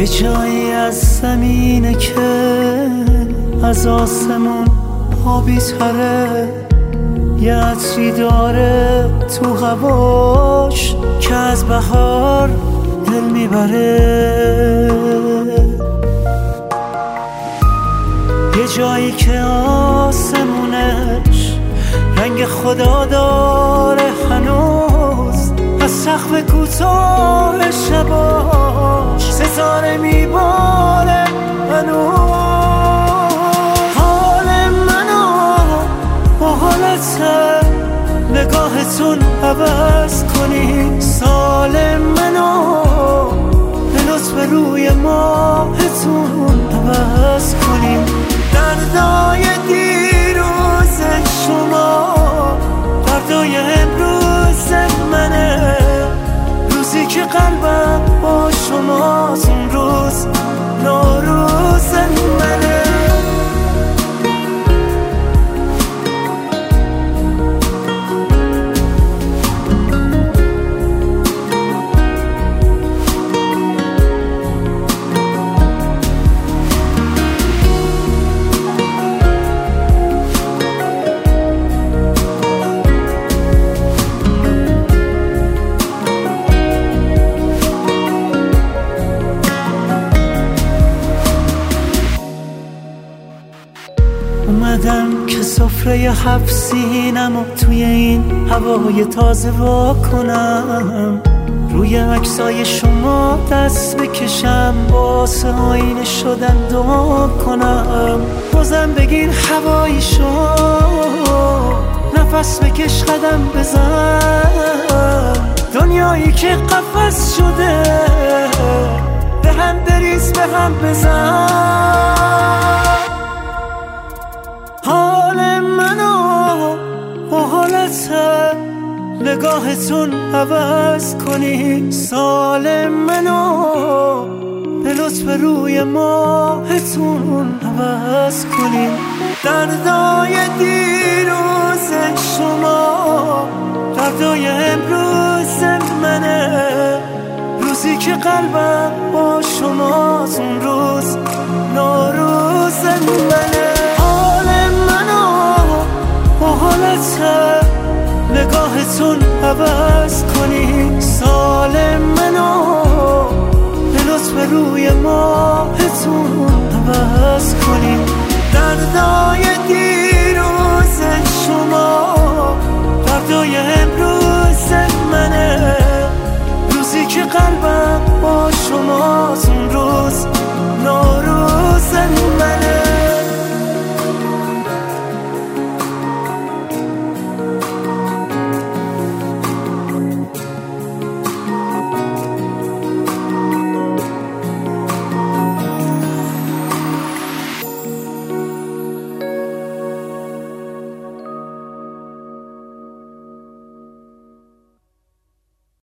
یه جایی از زمینه که از آسمون آبی تره، یه عطری داره تو هواش که از بهار دل میبره. یه جایی که آسمونش رنگ خدا داره هنوز، از سقف کوتاه شباش ستاره میباره هنوز. حال منو با حالت نگاهتون عوض کنی، سال منو به لطف روی ماهتون عوض کنیم. دردای دیروز شما دردای امروز منه، روزی که قلبم با شماست اون روز نوروز منه. اومدم که سفره 7 سینمو توی این هوای تازه وا کنم، روی عکسای شما دست بکشم، واسه آینه شدن دعا کنم. بازم بگیر هوایی شو، نفس بکش قدم بزن، دنیایی که قفس شده به هم بریز به هم بزن. حال منو با حالت نگاهتون عوض کنی، سال منو به لطف روی ماهتون عوض کنی. دردای دیروز شما دردای امروز منه، روزی که قلبم با شماست اون روز نوروز منه. با حالت نگاهتون عوض کنی، سال منو به لطف روی ماهتون عوض کنی. دردای دیروز شما دردای امروز منه، روزی که قلبم با شماست اون